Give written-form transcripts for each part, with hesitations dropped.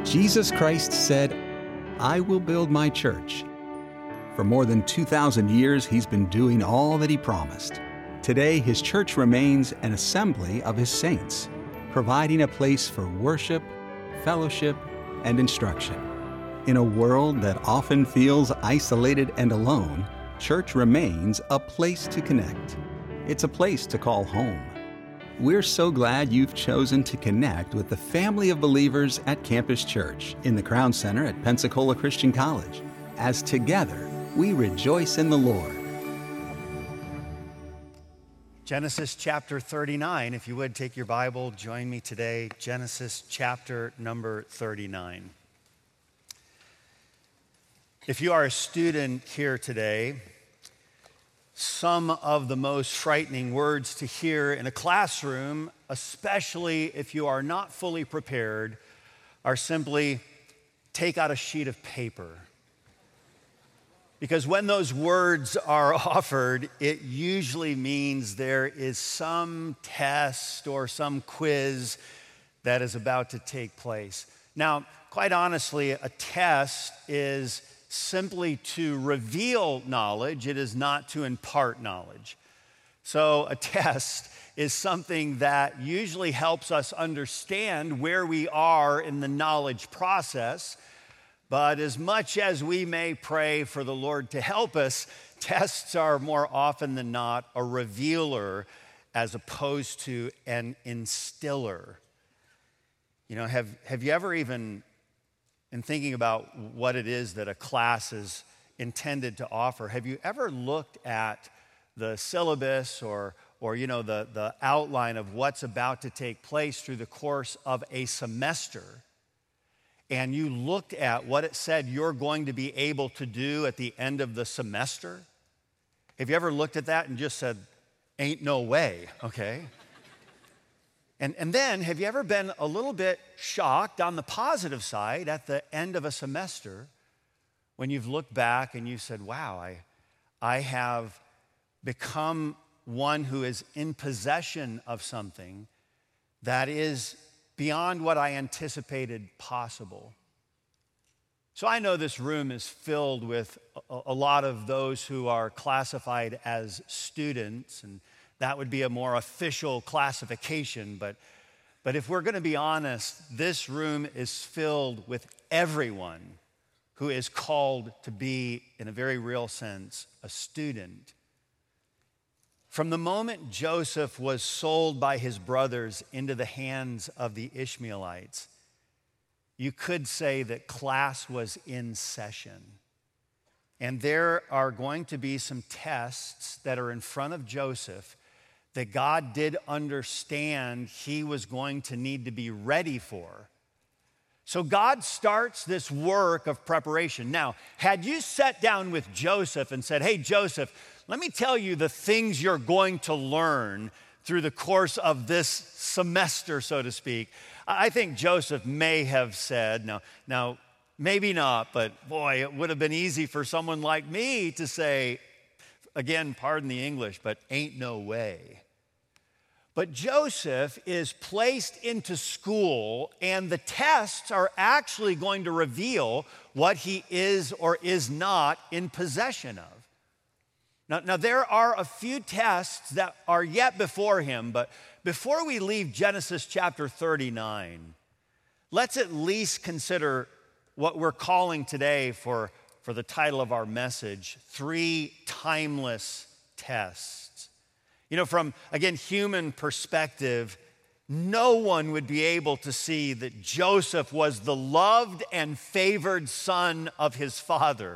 Jesus Christ said, "I will build my church." For more than 2,000 years, he's been doing all that he promised. Today, his church remains an assembly of his saints, providing a place for worship, fellowship, and instruction. In a world that often feels isolated and alone, church remains a place to connect. It's a place to call home. We're so glad you've chosen to connect with the family of believers at Campus Church in the Crown Center at Pensacola Christian College, as together we rejoice in the Lord. Genesis chapter 39. If you would take your Bible, join me today. Genesis chapter number 39. If you are a student here today, some of the most frightening words to hear in a classroom, especially if you are not fully prepared, are simply take out a sheet of paper. Because when those words are offered, it usually means there is some test or some quiz that is about to take place. Now, quite honestly, a test is simply to reveal knowledge. It is not to impart knowledge. So a test is something that usually helps us understand where we are in the knowledge process. But as much as we may pray for the Lord to help us, tests are more often than not a revealer as opposed to an instiller. You know, have you ever even, in thinking about what it is that a class is intended to offer, have you ever looked at the syllabus or the outline of what's about to take place through the course of a semester, and you looked at what it said you're going to be able to do at the end of the semester? Have you ever looked at that and just said, ain't no way, okay? And then, have you ever been a little bit shocked on the positive side at the end of a semester when you've looked back and you said, wow, I have become one who is in possession of something that is beyond what I anticipated possible? So I know this room is filled with a lot of those who are classified as students, and that would be a more official classification, but if we're going to be honest, this room is filled with everyone who is called to be, in a very real sense, a student. From the moment Joseph was sold by his brothers into the hands of the Ishmaelites, you could say that class was in session. And there are going to be some tests that are in front of Joseph that God did understand he was going to need to be ready for. So God starts this work of preparation. Now, had you sat down with Joseph and said, hey, Joseph, let me tell you the things you're going to learn through the course of this semester, so to speak, I think Joseph may have said, now maybe not, but boy, it would have been easy for someone like me to say, again, pardon the English, but ain't no way. But Joseph is placed into school, and the tests are actually going to reveal what he is or is not in possession of. Now, there are a few tests that are yet before him, but before we leave Genesis chapter 39, let's at least consider what we're calling today for the title of our message, 3 timeless tests. You know, from, again, human perspective, no one would be able to see that Joseph was the loved and favored son of his father.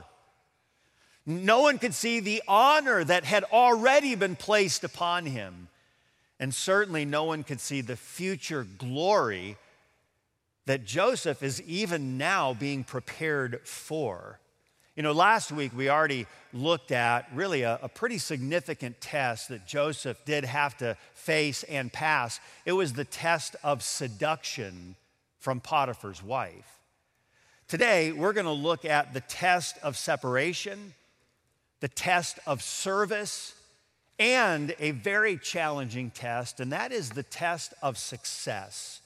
No one could see the honor that had already been placed upon him. And certainly no one could see the future glory that Joseph is even now being prepared for. You know, last week we already looked at really a pretty significant test that Joseph did have to face and pass. It was the test of seduction from Potiphar's wife. Today, we're going to look at the test of separation, the test of service, and a very challenging test, and that is the test of success.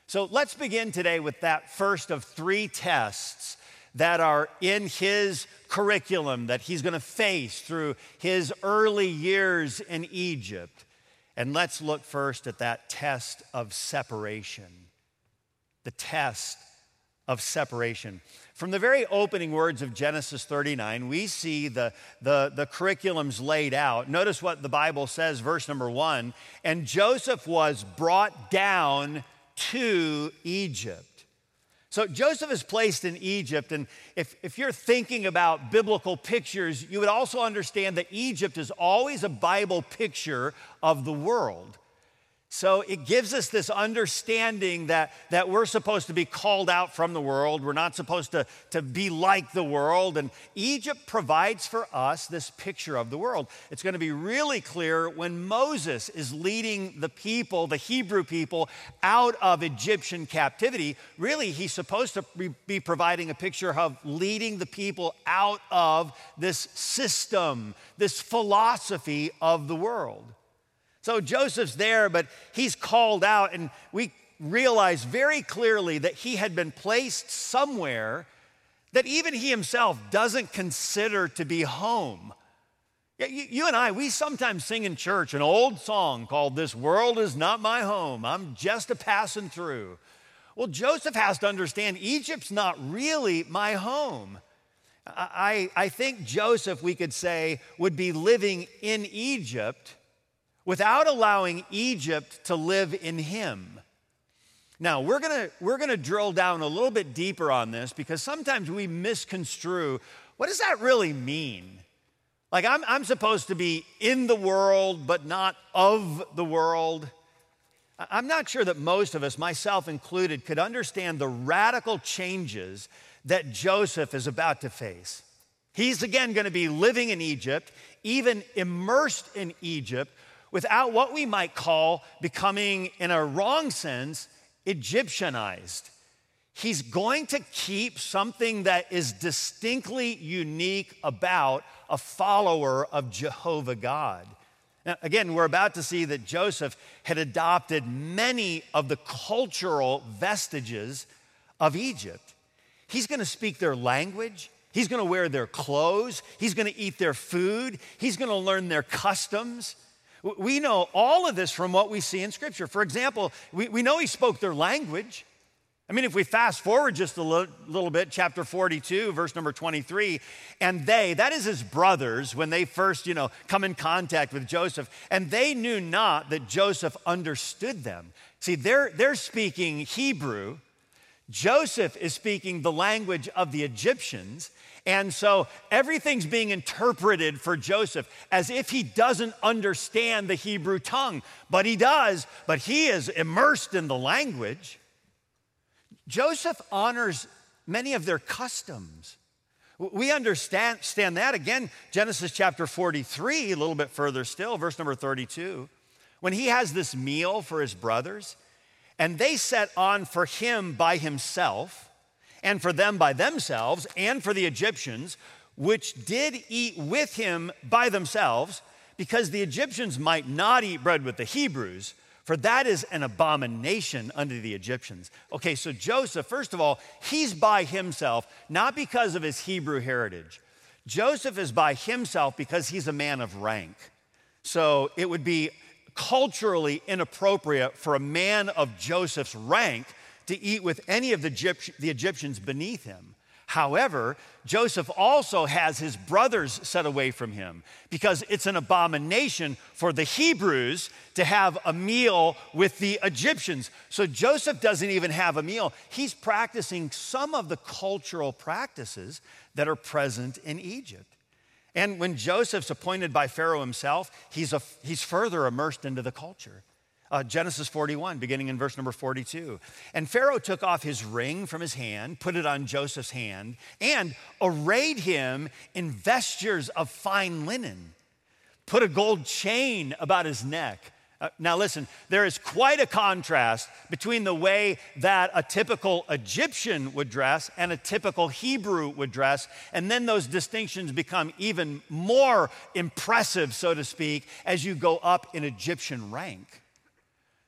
So let's begin today with that first of 3 tests that are in his curriculum that he's going to face through his early years in Egypt. And let's look first at that test of separation. The test of separation. From the very opening words of Genesis 39, we see the curriculums laid out. Notice what the Bible says, verse number 1, and Joseph was brought down to Egypt. So Joseph is placed in Egypt, and if you're thinking about biblical pictures, you would also understand that Egypt is always a Bible picture of the world. So it gives us this understanding that we're supposed to be called out from the world. We're not supposed to be like the world. And Egypt provides for us this picture of the world. It's going to be really clear when Moses is leading the people, the Hebrew people, out of Egyptian captivity. Really, he's supposed to be providing a picture of leading the people out of this system, this philosophy of the world. So Joseph's there, but he's called out, and we realize very clearly that he had been placed somewhere that even he himself doesn't consider to be home. You and I, we sometimes sing in church an old song called "This World Is Not My Home, I'm Just a Passing Through." Well, Joseph has to understand Egypt's not really my home. I think Joseph, we could say, would be living in Egypt without allowing Egypt to live in him. Now, we're gonna drill down a little bit deeper on this because sometimes we misconstrue, what does that really mean? Like I'm supposed to be in the world, but not of the world. I'm not sure that most of us, myself included, could understand the radical changes that Joseph is about to face. He's again gonna be living in Egypt, even immersed in Egypt, without what we might call becoming, in a wrong sense, Egyptianized. He's going to keep something that is distinctly unique about a follower of Jehovah God. Now, again, we're about to see that Joseph had adopted many of the cultural vestiges of Egypt. He's going to speak their language. He's going to wear their clothes. He's going to eat their food. He's going to learn their customs. We know all of this from what we see in Scripture. For example, we know he spoke their language. I mean, if we fast forward just a little bit, chapter 42, verse number 23, and they, that is his brothers, when they first, come in contact with Joseph, and they knew not that Joseph understood them. See, they're speaking Hebrew. Joseph is speaking the language of the Egyptians. And so everything's being interpreted for Joseph as if he doesn't understand the Hebrew tongue, but he does, but he is immersed in the language. Joseph honors many of their customs. We understand that. Again, Genesis chapter 43, a little bit further still, verse number 32, when he has this meal for his brothers, and they set on for him by himself, and for them by themselves, and for the Egyptians, which did eat with him by themselves, because the Egyptians might not eat bread with the Hebrews, for that is an abomination unto the Egyptians. Okay, so Joseph, first of all, he's by himself, not because of his Hebrew heritage. Joseph is by himself because he's a man of rank. So it would be culturally inappropriate for a man of Joseph's rank to eat with any of the Egyptians beneath him. However, Joseph also has his brothers set away from him because it's an abomination for the Hebrews to have a meal with the Egyptians. So Joseph doesn't even have a meal. He's practicing some of the cultural practices that are present in Egypt. And when Joseph's appointed by Pharaoh himself, he's further immersed into the culture. Genesis 41, beginning in verse number 42. And Pharaoh took off his ring from his hand, put it on Joseph's hand, and arrayed him in vestures of fine linen, put a gold chain about his neck. Now listen, there is quite a contrast between the way that a typical Egyptian would dress and a typical Hebrew would dress, and then those distinctions become even more impressive, so to speak, as you go up in Egyptian rank.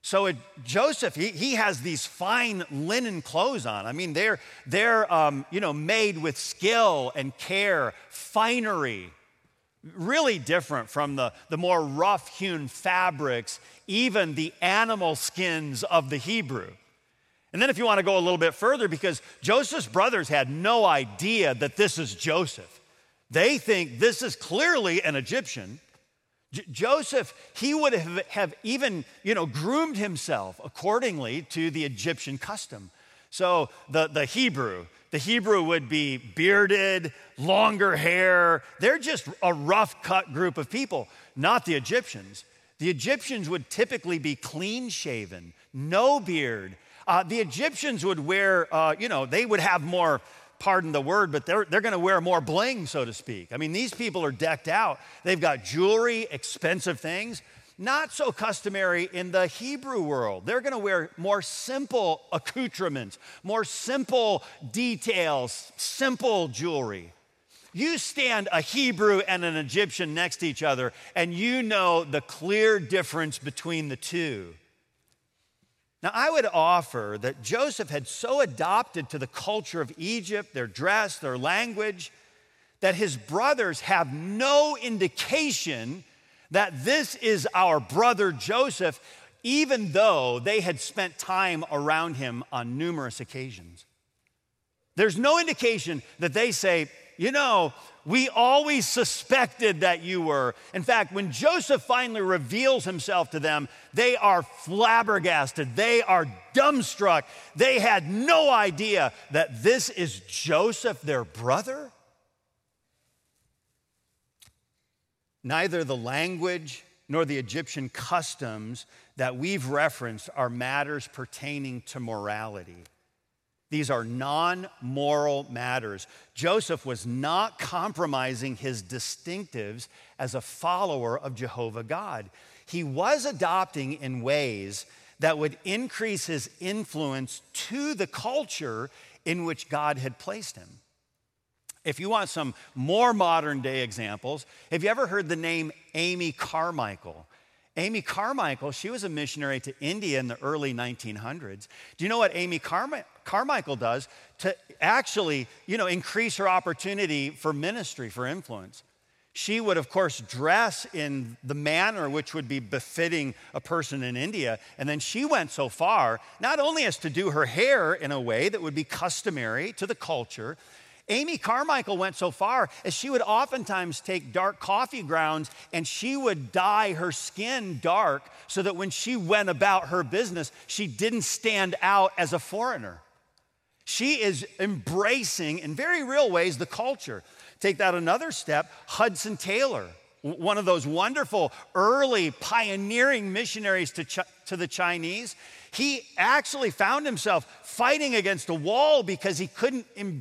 Joseph, he has these fine linen clothes on. I mean, they're made with skill and care, finery. Really different from the more rough-hewn fabrics, even the animal skins of the Hebrew. And then if you want to go a little bit further, because Joseph's brothers had no idea that this is Joseph. They think this is clearly an Egyptian. Joseph, he would have even, groomed himself accordingly to the Egyptian custom. So the Hebrew would be bearded, longer hair. They're just a rough-cut group of people, not the Egyptians. The Egyptians would typically be clean-shaven, no beard. The Egyptians would wear, they would have more, pardon the word, but they're going to wear more bling, so to speak. I mean, these people are decked out. They've got jewelry, expensive things. Not so customary in the Hebrew world. They're going to wear more simple accoutrements, more simple details, simple jewelry. You stand a Hebrew and an Egyptian next to each other, and you know the clear difference between the two. Now, I would offer that Joseph had so adopted to the culture of Egypt, their dress, their language, that his brothers have no indication that this is our brother Joseph, even though they had spent time around him on numerous occasions. There's no indication that they say, we always suspected that you were. In fact, when Joseph finally reveals himself to them, they are flabbergasted. They are dumbstruck. They had no idea that this is Joseph, their brother. Neither the language nor the Egyptian customs that we've referenced are matters pertaining to morality. These are non-moral matters. Joseph was not compromising his distinctives as a follower of Jehovah God. He was adopting in ways that would increase his influence to the culture in which God had placed him. If you want some more modern day examples, have you ever heard the name Amy Carmichael? Amy Carmichael, she was a missionary to India in the early 1900s. Do you know what Amy Carmichael does to actually, increase her opportunity for ministry, for influence? She would, of course, dress in the manner which would be befitting a person in India. And then she went so far, not only as to do her hair in a way that would be customary to the culture, Amy Carmichael went so far as she would oftentimes take dark coffee grounds and she would dye her skin dark so that when she went about her business, she didn't stand out as a foreigner. She is embracing, in very real ways, the culture. Take that another step, Hudson Taylor, one of those wonderful early pioneering missionaries to the Chinese. He actually found himself fighting against a wall because he couldn't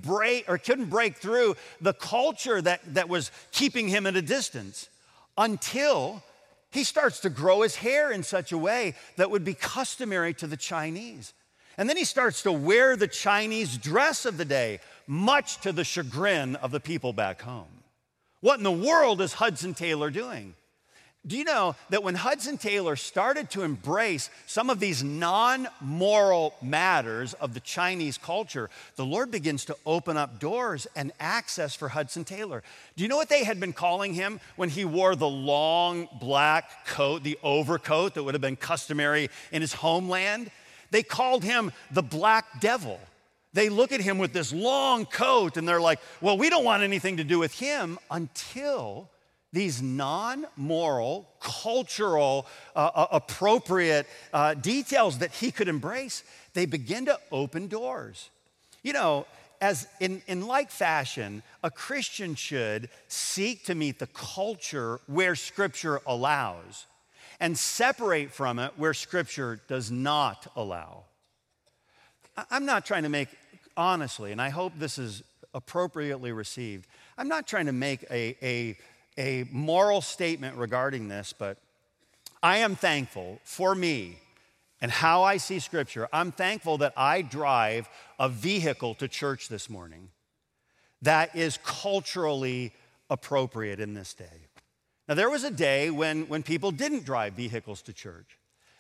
break through the culture that was keeping him at a distance until he starts to grow his hair in such a way that would be customary to the Chinese. And then he starts to wear the Chinese dress of the day, much to the chagrin of the people back home. What in the world is Hudson Taylor doing? Do you know that when Hudson Taylor started to embrace some of these non-moral matters of the Chinese culture, the Lord begins to open up doors and access for Hudson Taylor. Do you know what they had been calling him when he wore the long black coat, the overcoat that would have been customary in his homeland? They called him the Black Devil. They look at him with this long coat and they're like, well, we don't want anything to do with him until these non-moral, cultural, appropriate details that he could embrace, they begin to open doors. As in like fashion, a Christian should seek to meet the culture where Scripture allows and separate from it where Scripture does not allow. I'm not trying to make, honestly, and I hope this is appropriately received, I'm not trying to make a moral statement regarding this, but I am thankful for me and how I see Scripture. I'm thankful that I drive a vehicle to church this morning that is culturally appropriate in this day. Now, there was a day when people didn't drive vehicles to church.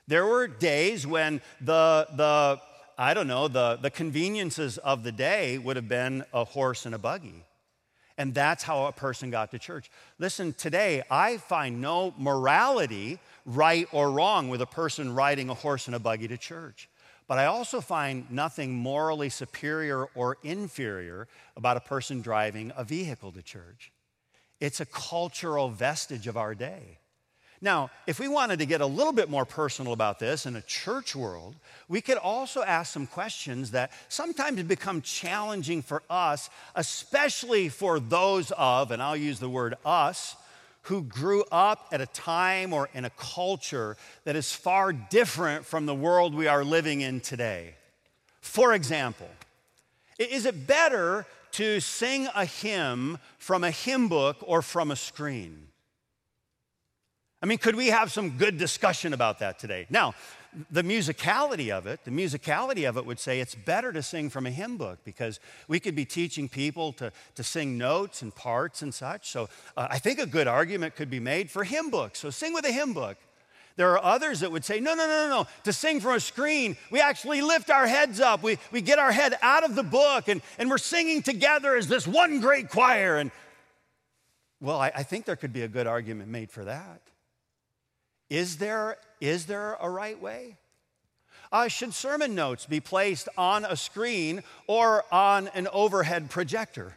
There were days when the conveniences of the day would have been a horse and a buggy. And that's how a person got to church. Listen, today, I find no morality, right or wrong, with a person riding a horse and a buggy to church. But I also find nothing morally superior or inferior about a person driving a vehicle to church. It's a cultural vestige of our day. Now, if we wanted to get a little bit more personal about this in a church world, we could also ask some questions that sometimes become challenging for us, especially for those of, and I'll use the word us, who grew up at a time or in a culture that is far different from the world we are living in today. For example, is it better to sing a hymn from a hymn book or from a screen? I mean, could we have some good discussion about that today? Now, the musicality of it would say it's better to sing from a hymn book because we could be teaching people to sing notes and parts and such. So I think a good argument could be made for hymn books. So sing with a hymn book. There are others that would say, no. To sing from a screen, we actually lift our heads up. We get our head out of the book and we're singing together as this one great choir. And well, I think there could be a good argument made for that. Is there a right way? Should sermon notes be placed on a screen or on an overhead projector?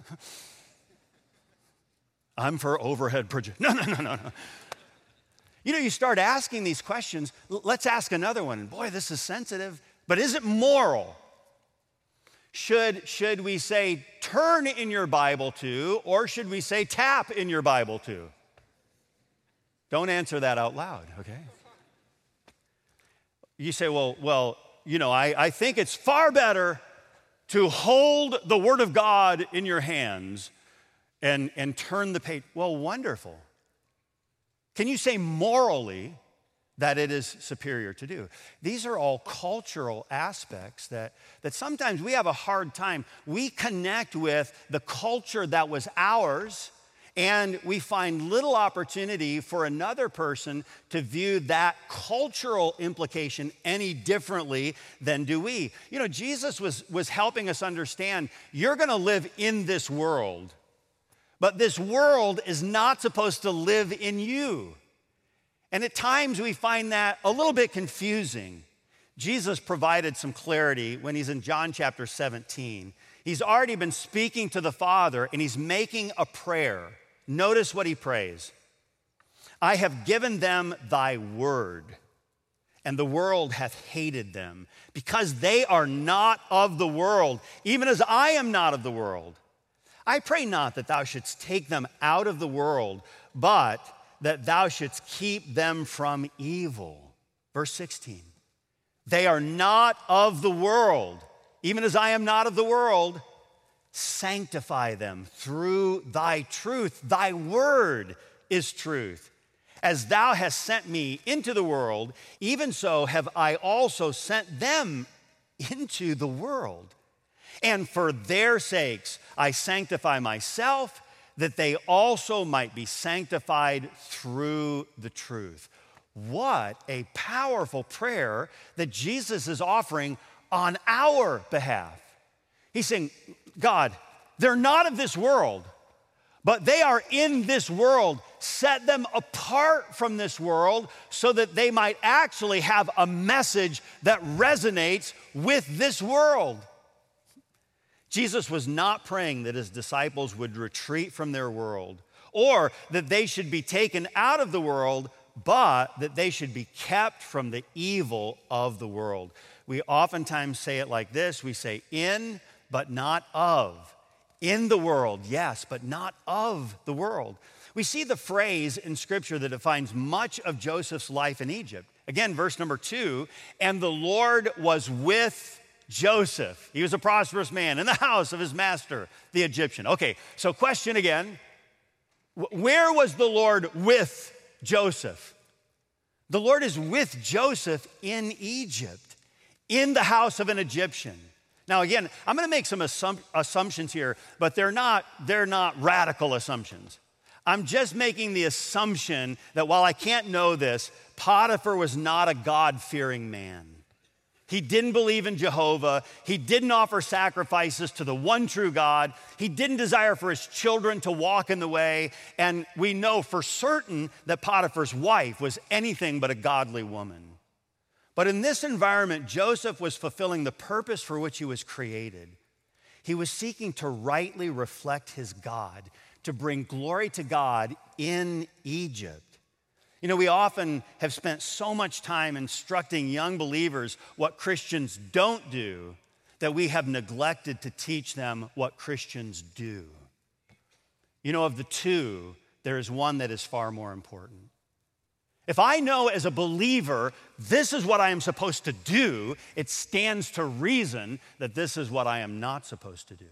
I'm for overhead projector. No. You know, you start asking these questions. Let's ask another one. And boy, this is sensitive, but is it moral? Should we say turn in your Bible to, or should we say tap in your Bible to? Don't answer that out loud, okay? You say, well, you know, I think it's far better to hold the Word of God in your hands and turn the page. Well, wonderful. Can you say morally that it is superior to do? These are all cultural aspects that sometimes we have a hard time. We connect with the culture that was ours, and we find little opportunity for another person to view that cultural implication any differently than do we. You know, Jesus was helping us understand, you're going to live in this world, but this world is not supposed to live in you. And at times we find that a little bit confusing. Jesus provided some clarity when he's in John chapter 17. He's already been speaking to the Father, and he's making a prayer. Notice what he prays. I have given them thy word, and the world hath hated them, because they are not of the world, even as I am not of the world. I pray not that thou shouldst take them out of the world, but that thou shouldst keep them from evil. Verse 16. They are not of the world, even as I am not of the world. Sanctify them through thy truth. Thy word is truth. As thou hast sent me into the world, even so have I also sent them into the world. And for their sakes I sanctify myself, that they also might be sanctified through the truth. What a powerful prayer that Jesus is offering on our behalf. He's saying, God, they're not of this world, but they are in this world. Set them apart from this world so that they might actually have a message that resonates with this world. Jesus was not praying that his disciples would retreat from their world or that they should be taken out of the world, but that they should be kept from the evil of the world. We oftentimes say it like this. We say in, but not of. In the world, yes, but not of the world. We see the phrase in Scripture that defines much of Joseph's life in Egypt. Again, verse number 2, and the Lord was with Joseph. He was a prosperous man in the house of his master, the Egyptian. Okay, so question again. Where was the Lord with Joseph? The Lord is with Joseph in Egypt, in the house of an Egyptian. Now, again, I'm going to make some assumptions here, but they're not radical assumptions. I'm just making the assumption that while I can't know this, Potiphar was not a God-fearing man. He didn't believe in Jehovah. He didn't offer sacrifices to the one true God. He didn't desire for his children to walk in the way. And we know for certain that Potiphar's wife was anything but a godly woman. But in this environment, Joseph was fulfilling the purpose for which he was created. He was seeking to rightly reflect his God, to bring glory to God in Egypt. You know, we often have spent so much time instructing young believers what Christians don't do that we have neglected to teach them what Christians do. You know, of the two, there is one that is far more important. If I know as a believer this is what I am supposed to do, it stands to reason that this is what I am not supposed to do.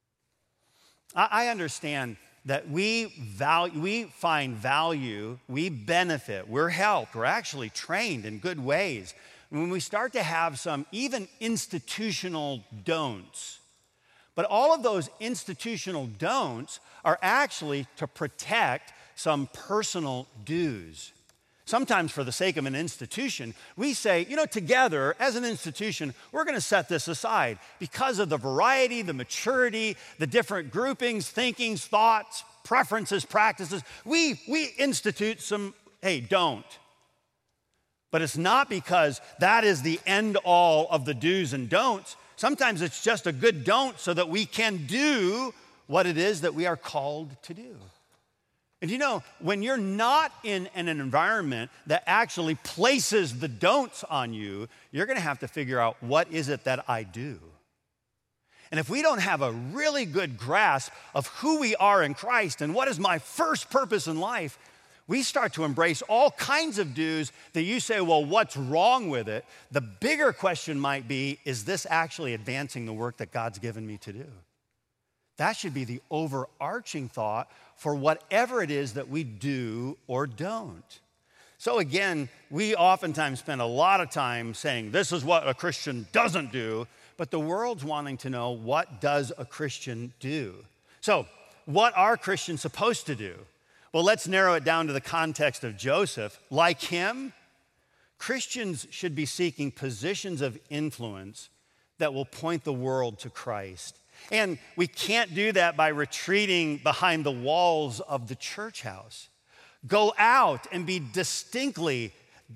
I understand that we find value, we benefit, we're helped, we're actually trained in good ways when we start to have some even institutional don'ts. But all of those institutional don'ts are actually to protect some personal do's. Sometimes for the sake of an institution, we say, you know, together as an institution, we're going to set this aside because of the variety, the maturity, the different groupings, thinkings, thoughts, preferences, practices. We institute some, hey, don't. But it's not because that is the end all of the do's and don'ts. Sometimes it's just a good don't so that we can do what it is that we are called to do. And you know, when you're not in an environment that actually places the don'ts on you, you're going to have to figure out what is it that I do. And if we don't have a really good grasp of who we are in Christ and what is my first purpose in life, we start to embrace all kinds of do's that you say, well, what's wrong with it? The bigger question might be, is this actually advancing the work that God's given me to do? That should be the overarching thought for whatever it is that we do or don't. So again, we oftentimes spend a lot of time saying this is what a Christian doesn't do, but the world's wanting to know, what does a Christian do? So what are Christians supposed to do? Well, let's narrow it down to the context of Joseph. Like him, Christians should be seeking positions of influence that will point the world to Christ. And we can't do that by retreating behind the walls of the church house. Go out and be distinctly,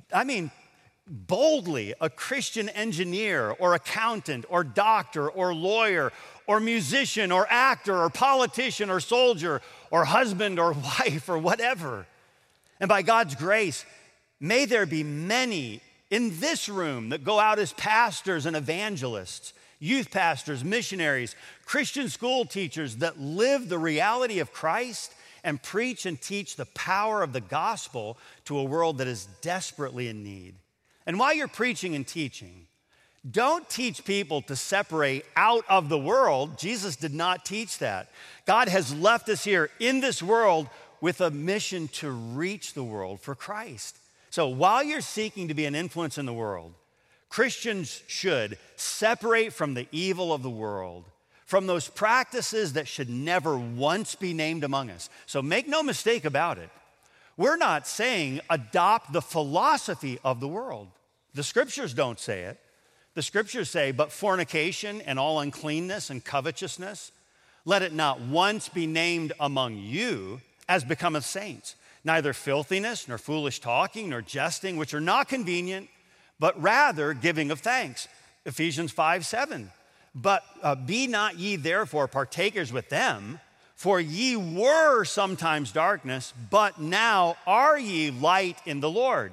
boldly a Christian engineer or accountant or doctor or lawyer or musician or actor or politician or soldier or husband or wife or whatever. And by God's grace, may there be many in this room that go out as pastors and evangelists, youth pastors, missionaries, Christian school teachers that live the reality of Christ and preach and teach the power of the gospel to a world that is desperately in need. And while you're preaching and teaching, don't teach people to separate out of the world. Jesus did not teach that. God has left us here in this world with a mission to reach the world for Christ. So while you're seeking to be an influence in the world, Christians should separate from the evil of the world, from those practices that should never once be named among us. So make no mistake about it. We're not saying adopt the philosophy of the world. The scriptures don't say it. The scriptures say, but fornication and all uncleanness and covetousness, let it not once be named among you as becometh saints. Neither filthiness, nor foolish talking, nor jesting, which are not convenient, but rather giving of thanks. Ephesians 5:7. But be not ye therefore partakers with them, for ye were sometimes darkness, but now are ye light in the Lord.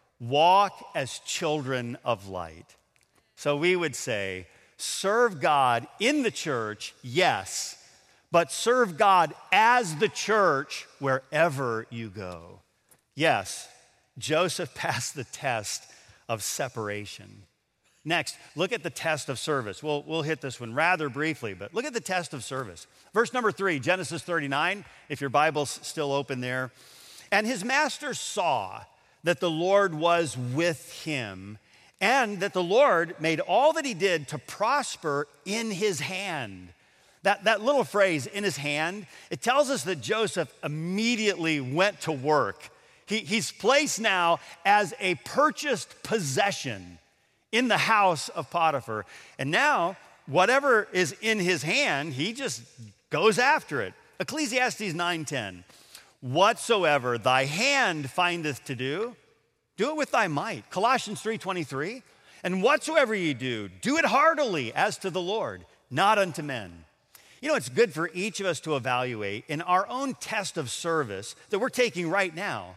Walk as children of light. So we would say, serve God in the church, yes, but serve God as the church wherever you go. Yes, Joseph passed the test of separation. Next, look at the test of service. We'll hit this one rather briefly, but look at the test of service. Verse number 3, Genesis 39, if your Bible's still open there. And his master saw that the Lord was with him, and that the Lord made all that he did to prosper in his hand. That little phrase, in his hand, it tells us that Joseph immediately went to work. He's placed now as a purchased possession in the house of Potiphar. And now, whatever is in his hand, he just goes after it. Ecclesiastes 9:10, whatsoever thy hand findeth to do, do it with thy might. Colossians 3:23, and whatsoever ye do, do it heartily as to the Lord, not unto men. You know, it's good for each of us to evaluate in our own test of service that we're taking right now,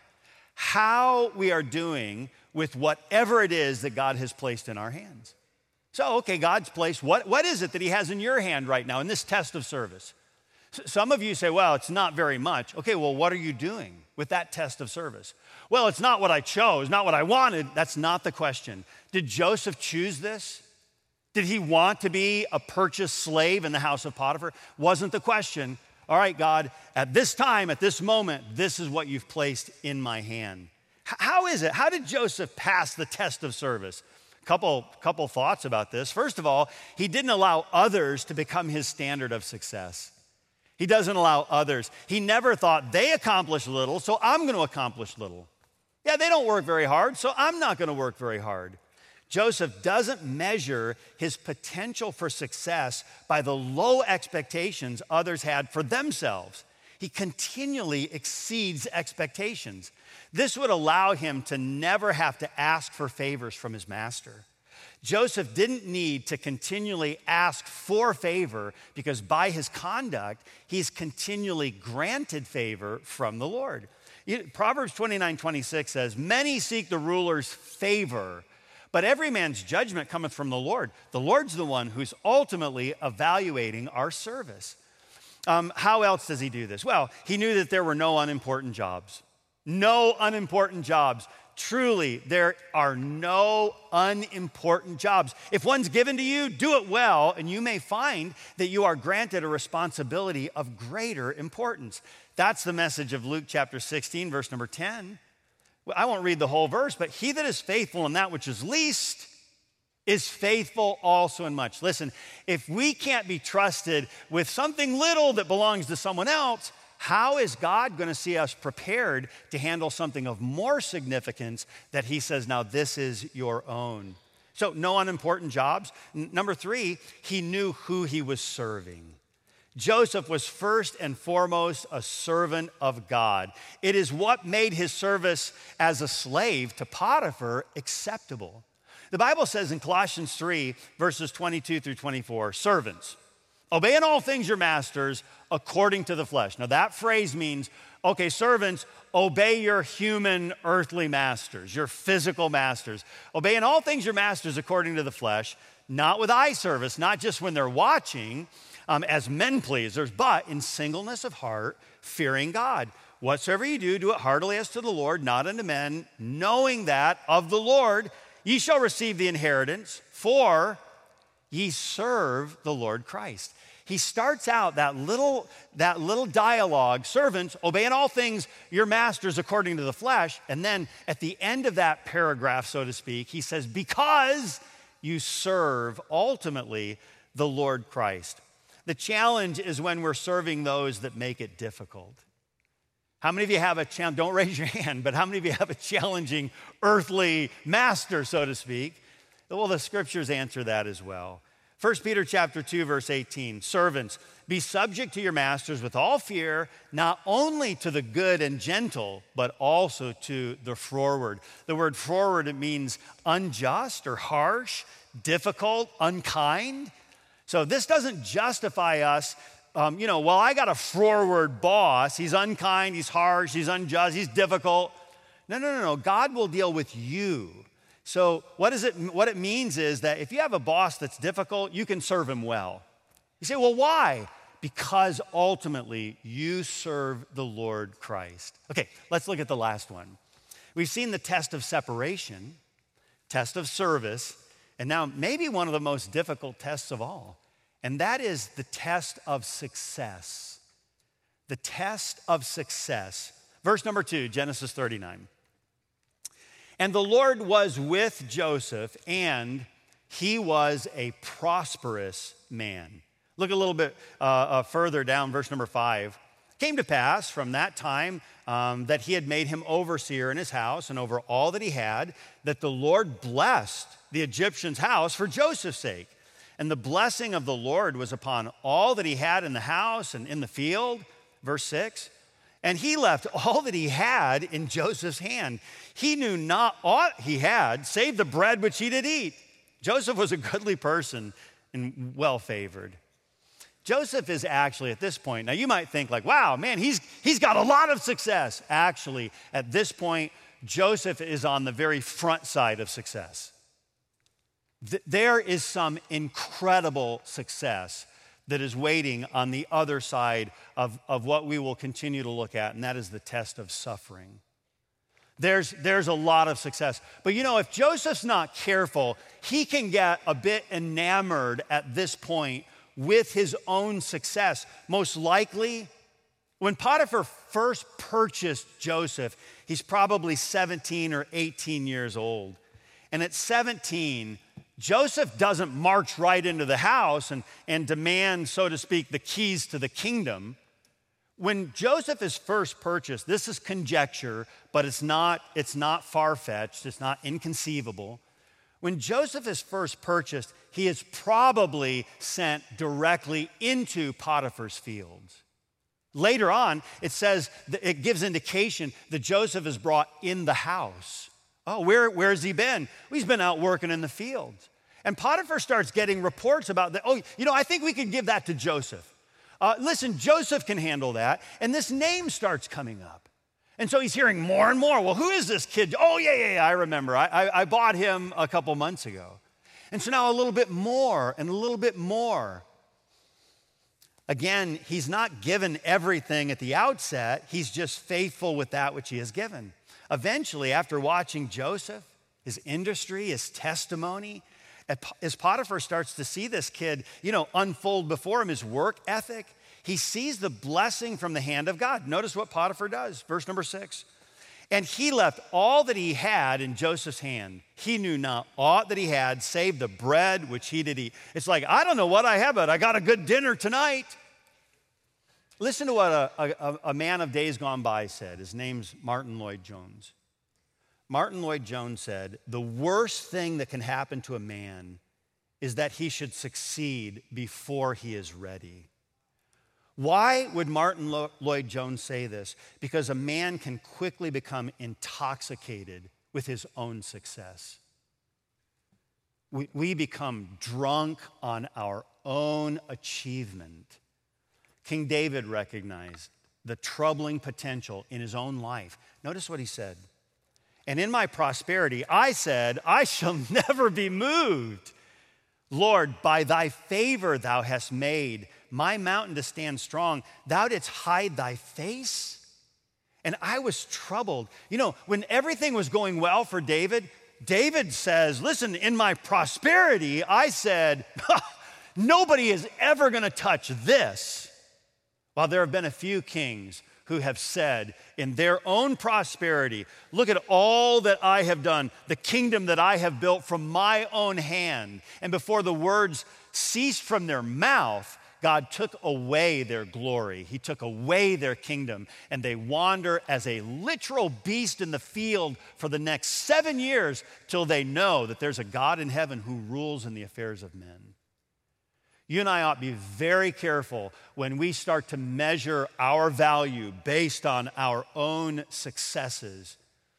how we are doing with whatever it is that God has placed in our hands. So, okay, God's placed, what is it that he has in your hand right now in this test of service? Some of you say, well, it's not very much. Okay, well, what are you doing with that test of service? Well, it's not what I chose, not what I wanted. That's not the question. Did Joseph choose this? Did he want to be a purchased slave in the house of Potiphar? Wasn't the question. All right, God, at this time, at this moment, this is what you've placed in my hand. How is it? How did Joseph pass the test of service? Couple thoughts about this. First of all, he didn't allow others to become his standard of success. He doesn't allow others. He never thought they accomplished little, so I'm going to accomplish little. Yeah, they don't work very hard, so I'm not going to work very hard. Joseph doesn't measure his potential for success by the low expectations others had for themselves. He continually exceeds expectations. This would allow him to never have to ask for favors from his master. Joseph didn't need to continually ask for favor because by his conduct, he's continually granted favor from the Lord. Proverbs 29:26 says, many seek the ruler's favor, but every man's judgment cometh from the Lord. The Lord's the one who's ultimately evaluating our service. How else does he do this? Well, he knew that there were no unimportant jobs. No unimportant jobs. Truly, there are no unimportant jobs. If one's given to you, do it well, and you may find that you are granted a responsibility of greater importance. That's the message of Luke chapter 16, verse number 10. Well, I won't read the whole verse, but he that is faithful in that which is least is faithful also in much. Listen, if we can't be trusted with something little that belongs to someone else, how is God going to see us prepared to handle something of more significance that he says, now this is your own? So no unimportant jobs. Number 3, he knew who he was serving. Joseph was first and foremost a servant of God. It is what made his service as a slave to Potiphar acceptable. The Bible says in Colossians 3, verses 22 through 24, servants, obey in all things your masters according to the flesh. Now that phrase means, okay, servants, obey your human earthly masters, your physical masters. Obey in all things your masters according to the flesh, not with eye service, not just when they're watching, as men pleasers, but in singleness of heart, fearing God. Whatsoever you do, do it heartily as to the Lord, not unto men, knowing that of the Lord ye shall receive the inheritance, for ye serve the Lord Christ. He starts out that little dialogue, servants, obey in all things your masters according to the flesh, and then at the end of that paragraph, so to speak, he says, because you serve ultimately the Lord Christ. The challenge is when we're serving those that make it difficult. How many of you have a challenge? Don't raise your hand, but how many of you have a challenging earthly master, so to speak? Well, the scriptures answer that as well. 1 Peter chapter 2, verse 18, servants, be subject to your masters with all fear, not only to the good and gentle, but also to the froward. The word froward, it means unjust or harsh, difficult, unkind. So this doesn't justify us, well, I got a froward boss. He's unkind, he's harsh, he's unjust, he's difficult. No. God will deal with you. So what it means is that if you have a boss that's difficult, you can serve him well. You say, well, why? Because ultimately you serve the Lord Christ. Okay, let's look at the last one. We've seen the test of separation, test of service, and now maybe one of the most difficult tests of all. And that is the test of success. The test of success. Verse number 2, Genesis 39. And the Lord was with Joseph, and he was a prosperous man. Look a little bit further down, verse number 5. Came to pass from that time that he had made him overseer in his house and over all that he had, that the Lord blessed the Egyptian's house for Joseph's sake. And the blessing of the Lord was upon all that he had in the house and in the field. Verse 6. And he left all that he had in Joseph's hand. He knew not aught he had, save the bread which he did eat. Joseph was a goodly person and well-favored. Joseph is actually at this point, now you might think like, wow, man, he's got a lot of success. Actually, at this point, Joseph is on the very front side of success. There is some incredible success that is waiting on the other side of what we will continue to look at, and that is the test of suffering. There's a lot of success. But you know, if Joseph's not careful, he can get a bit enamored at this point with his own success. Most likely, when Potiphar first purchased Joseph, he's probably 17 or 18 years old. And at 17, Joseph doesn't march right into the house and demand, so to speak, the keys to the kingdom. When Joseph is first purchased, this is conjecture, but it's not far-fetched, it's not inconceivable. When Joseph is first purchased, he is probably sent directly into Potiphar's fields. Later on, it says, it gives indication that Joseph is brought in the house. Oh, where's he been? Well, he's been out working in the fields. And Potiphar starts getting reports about that. Oh, you know, I think we could give that to Joseph. Listen, Joseph can handle that. And this name starts coming up. And so he's hearing more and more. Well, who is this kid? Oh, yeah, I remember. I bought him a couple months ago. And so now a little bit more and a little bit more. Again, he's not given everything at the outset. He's just faithful with that which he has given. Eventually, after watching Joseph, his industry, his testimony, as Potiphar starts to see this kid, unfold before him, his work ethic, he sees the blessing from the hand of God. Notice what Potiphar does. Verse number 6. And he left all that he had in Joseph's hand. He knew not aught that he had, save the bread which he did eat. It's like, I don't know what I have, but I got a good dinner tonight. Listen to what a man of days gone by said. His name's Martin Lloyd-Jones. Martin Lloyd-Jones said, the worst thing that can happen to a man is that he should succeed before he is ready. Why would Martin Lloyd-Jones say this? Because a man can quickly become intoxicated with his own success. We become drunk on our own achievement. King David recognized the troubling potential in his own life. Notice what he said. And in my prosperity, I said, I shall never be moved. Lord, by thy favor thou hast made my mountain to stand strong. Thou didst hide thy face, and I was troubled. When everything was going well for David, David says, listen, in my prosperity, I said, nobody is ever going to touch this. While there have been a few kings who have said in their own prosperity, look at all that I have done, the kingdom that I have built from my own hand. And before the words ceased from their mouth, God took away their glory. He took away their kingdom, and they wander as a literal beast in the field for the next 7 years till they know that there's a God in heaven who rules in the affairs of men. You and I ought to be very careful when we start to measure our value based on our own successes.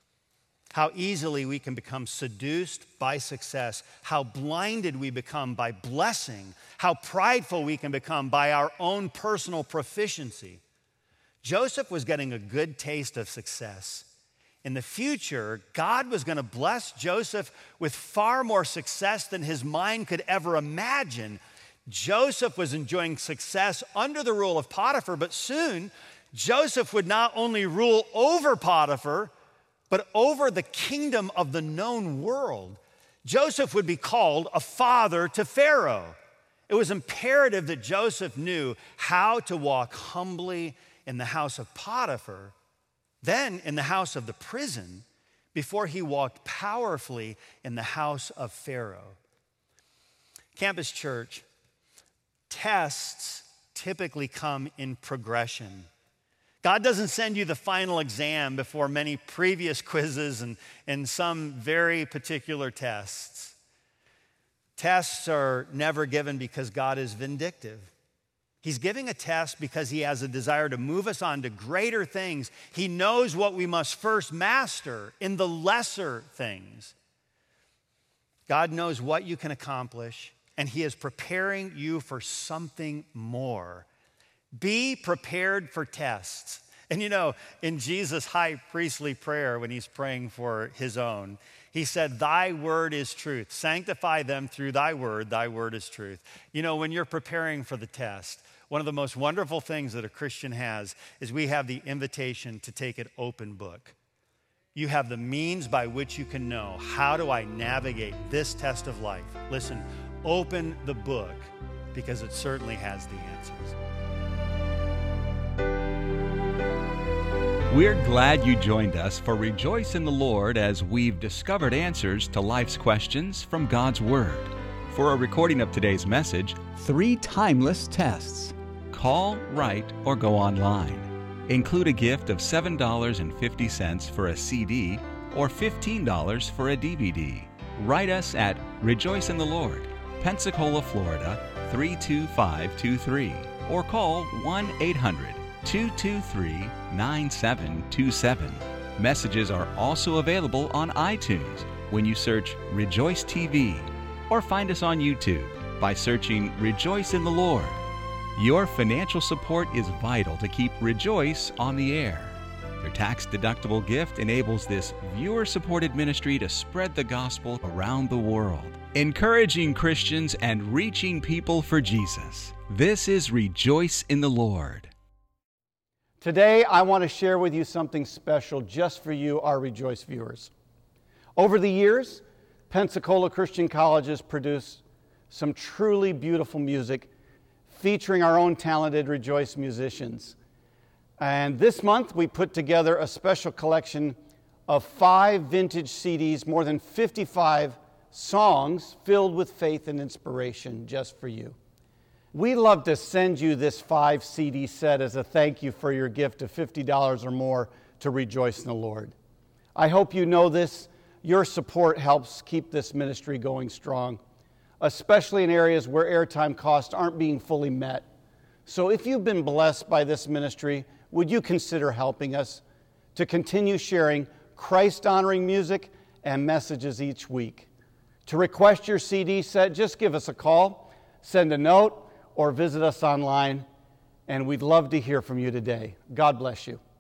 How easily we can become seduced by success, how blinded we become by blessing, how prideful we can become by our own personal proficiency. Joseph was getting a good taste of success. In the future, God was going to bless Joseph with far more success than his mind could ever imagine. Joseph was enjoying success under the rule of Potiphar, but soon Joseph would not only rule over Potiphar, but over the kingdom of the known world. Joseph would be called a father to Pharaoh. It was imperative that Joseph knew how to walk humbly in the house of Potiphar, then in the house of the prison, before he walked powerfully in the house of Pharaoh. Campus Church, tests typically come in progression. God doesn't send you the final exam before many previous quizzes and some very particular tests. Tests are never given because God is vindictive. He's giving a test because he has a desire to move us on to greater things. He knows what we must first master in the lesser things. God knows what you can accomplish, and he is preparing you for something more. Be prepared for tests. And you know, in Jesus' high priestly prayer, when he's praying for his own, he said, "Thy word is truth. Sanctify them through thy word is truth." You know, when you're preparing for the test, one of the most wonderful things that a Christian has is we have the invitation to take an open book. You have the means by which you can know, how do I navigate this test of life? Listen, open the book because it certainly has the answers. We're glad you joined us for Rejoice in the Lord as we've discovered answers to life's questions from God's Word. For a recording of today's message, 3 timeless tests. Call, write, or go online. Include a gift of $7.50 for a CD or $15 for a DVD. Write us at Rejoice in the Lord, Pensacola, Florida, 32523, or call 1-800-223-9727. Messages are also available on iTunes when you search Rejoice TV, or find us on YouTube by searching Rejoice in the Lord. Your financial support is vital to keep Rejoice on the air. Your tax-deductible gift enables this viewer-supported ministry to spread the gospel around the world, encouraging Christians and reaching people for Jesus. This is Rejoice in the Lord. Today, I want to share with you something special just for you, our Rejoice viewers. Over the years, Pensacola Christian College has produced some truly beautiful music featuring our own talented Rejoice musicians. And this month, we put together a special collection of 5 vintage CDs, more than 55 songs filled with faith and inspiration just for you. We'd love to send you this 5 CD set as a thank you for your gift of $50 or more to Rejoice in the Lord. I hope you know this. Your support helps keep this ministry going strong, especially in areas where airtime costs aren't being fully met. So if you've been blessed by this ministry, would you consider helping us to continue sharing Christ-honoring music and messages each week? To request your CD set, just give us a call, send a note, or visit us online, and we'd love to hear from you today. God bless you.